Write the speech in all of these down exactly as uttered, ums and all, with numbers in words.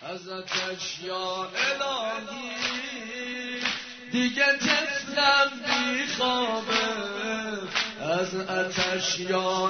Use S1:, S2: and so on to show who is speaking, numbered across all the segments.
S1: ازتش یا الهی دیگه طفلم بیخوابه، از اتش یا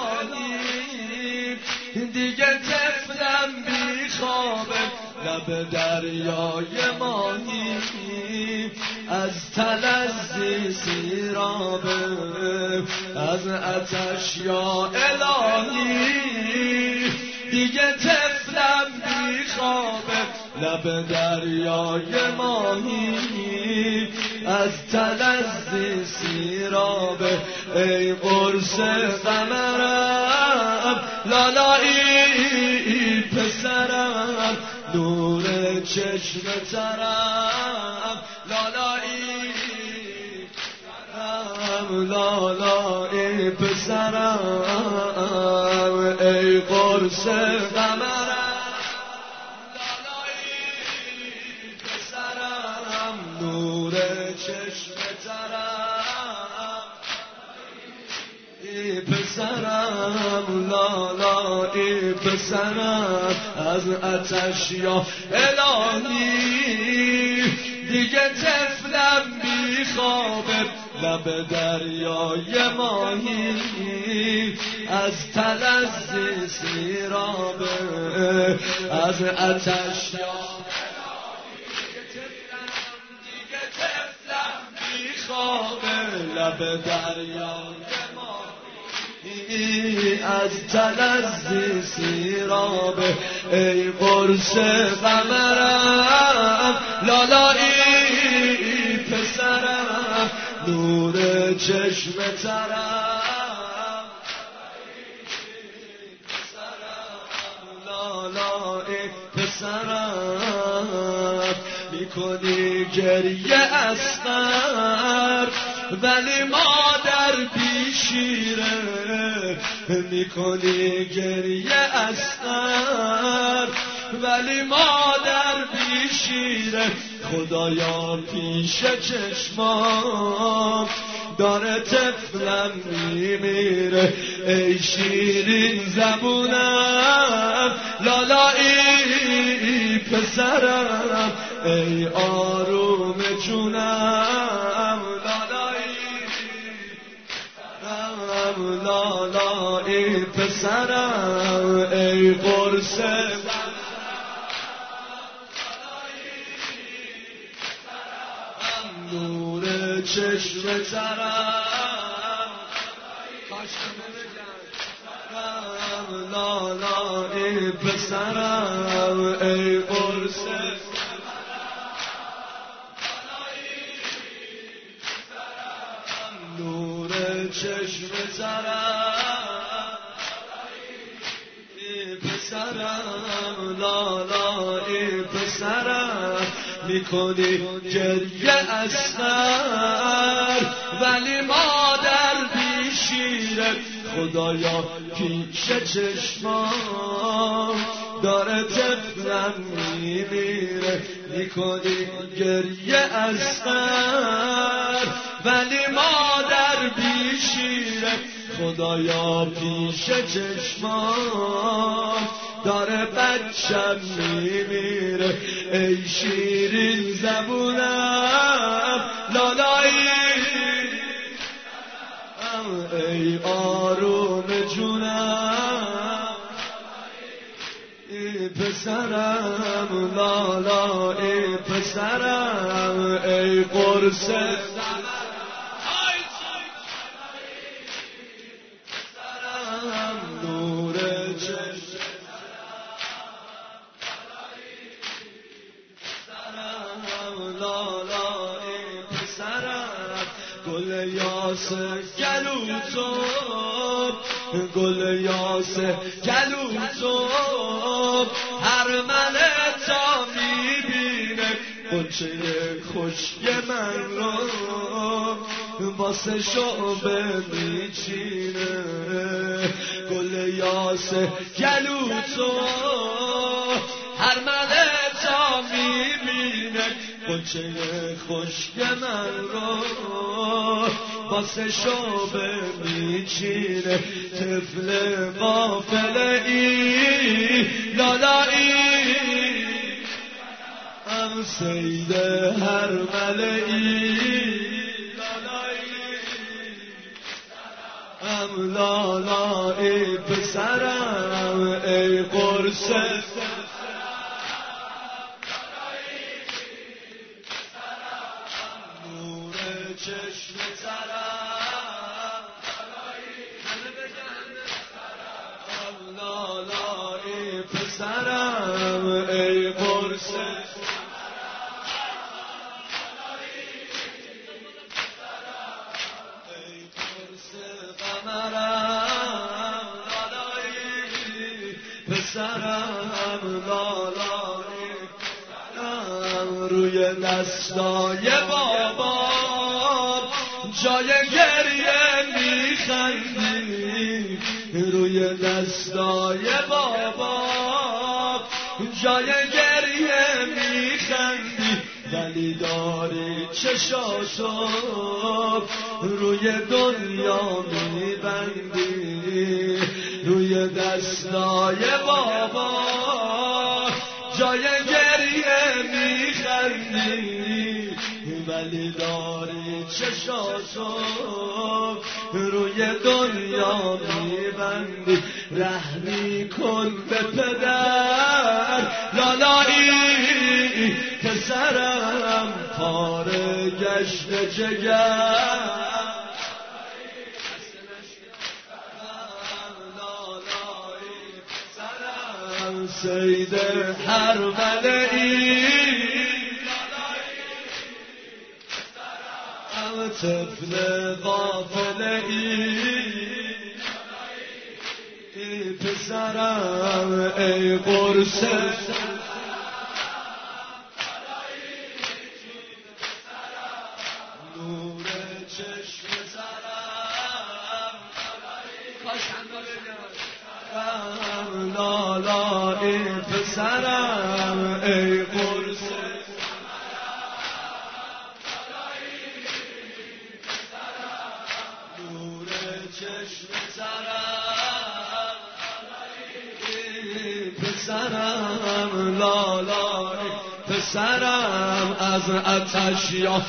S1: الهی دیگه طفلم بیخوابه، لب دریای ماهی از تلذی سیرابه، از اتش یا الهی دیگه طفلم بیخوابه، لب دریای ماهی از تلذی سیرابه. ای قرص قمرم لالایی پسرم، نور چشم ترم لالایی پسرم، لالایی پسرم. ای قرص قمرم لالایی پسرم، نور چشم ترم ای پسرم، لالایی پسرم. از اتش یا الهی دیگه طفلم بیخوابه، لب دریای ماهی از تلذی سیرابه، از اتش یا الهی دیگه طفلم بیخوابه، لب دریای از تلذی سیرابه. ای قرص قمرم لالایی پسرم، نور چشم ترم لالایی پسرم. میکنی گریه اصغر ولی مادر بیشیره، میکنی گریه اصغر ولی مادر بیشیره. خدایا پیش چشمام داره طفلم میمیره، ای شیرین زبونم لالایی پسرم، ای آروم جونم لالایی پسرم، لالایی پسرم. ای قرص نور چشم ترم لالایی پسرم. ای قرص نور چشم ترم ای پسرم، لالایی پسرم. میکنی گریه اصغر ولی مادر بیشیره، خدایا پیش چشمام داره طفلم میمیره. میکنی گریه اصغر ولی مادر بیشیره، خدایا پیش چشمام داره بچم میمیره. ای شیرین زبونم لالایی، ای آروم جونم ای پسرم، لالایی پسرم. ای قرص گل یاس گلو تو، گل یاس گلو تو، هر مله تا میبینه قنچه خشک من رو واسه شعبه میچینه. گل یاس گلو تو، هر مله تا میبینه قنچه خشک من رو واسه شعبه میچینه. طفل غافل ای لالایی سید هر ملئی ام لالایی پسرم ای قرص نور چشم سرم ام لالایی پسرم ای قرص پسرم لالایی روی دستای بابا جای گریه میخندی روی دستای بابا جای گریه میخندی ولی داری چشاشو روی دنیا میبندی روی دستای بابا جای گریه میخندی ولی داری چشاشو روی دنیا میبندی رحمی کن به پدر لالایی پسرم پاره گشت جگر سید هر ملئی ام طفل غافلئی ای پسرم ای قرص نور چشم سرم لالایی پسرم ای قرص نور چشم سرم ای پسرم لالایی پسرم از آتش یا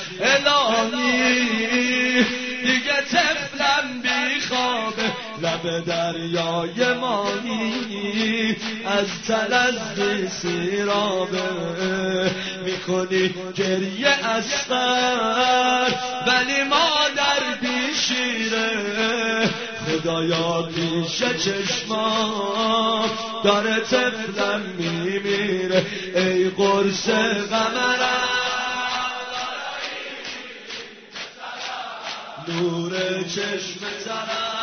S1: الهی دیگه طفلم بیخوابه لب دریای مانی از تلذی سیرابه میکنی گریه اصغر ولی مادر بیشیره خدایا پیش چشمام داره طفلم میمیره ای قرص قمرم نور چشم سرم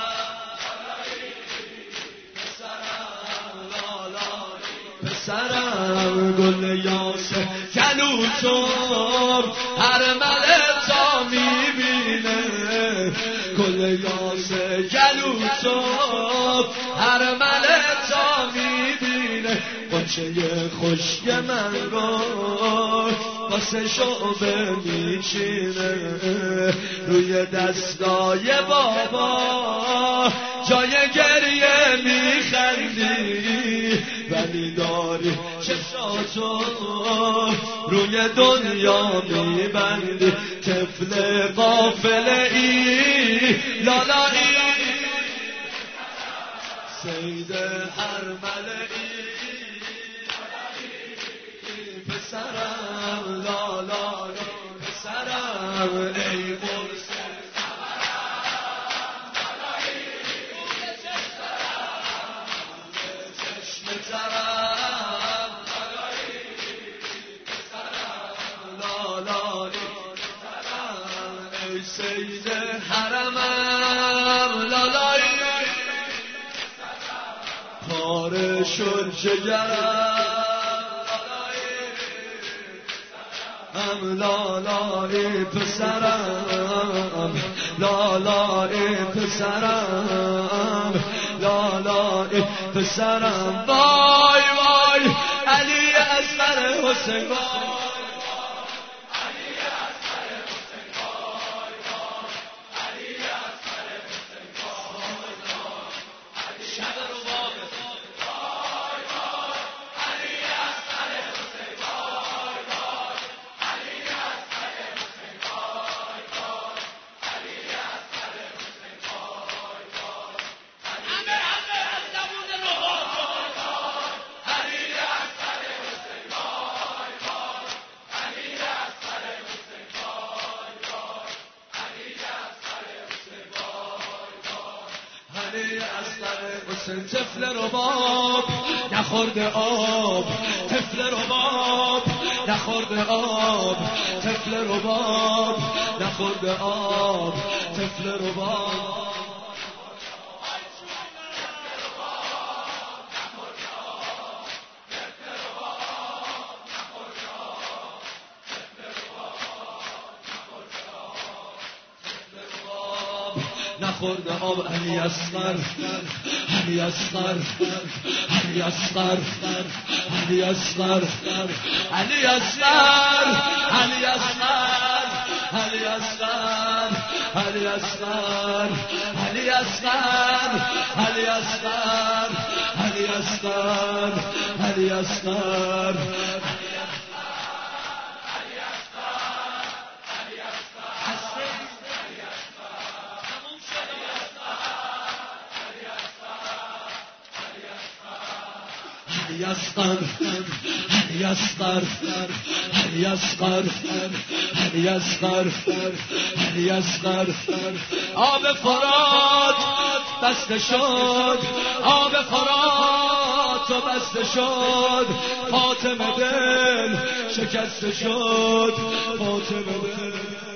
S1: پسرم گل یاسه کلوتم هر ملتا میبینه گل یاسه کلوتم هر ملتا میبینه قنچه خشک من رو واسه شعبه میچینه روی دستای بابا جای گریه میخندی ولی داری چشاتو روی دنیا میبندی طفل غافلئی لالایی سید هر ملئی پسرم لالایی پسرم ای قرص سید حرمم لالایی پاره شد جگرم هم لالایی پسرم لالایی پسرم لالایی پسرم وای وای علی اصغر حسین علی اصغر حسین طفل رباب نخورده آب طفل رباب نخورده آب طفل رباب نخورده آب طفل رباب نخورده آب علی اصغر علی اصغر علی اصغر علی اصغر علی اصغر علی اصغر علی اصغر علی اصغر علی اصغر علی اصغر علی اصغر علی اصغر علی اصغر علی اصغر علی اصغر علی اصغر علی اصغر آب فرات بسته شد آب فرات و بسته شد فاطمه دل شکسته شد فاطمه دل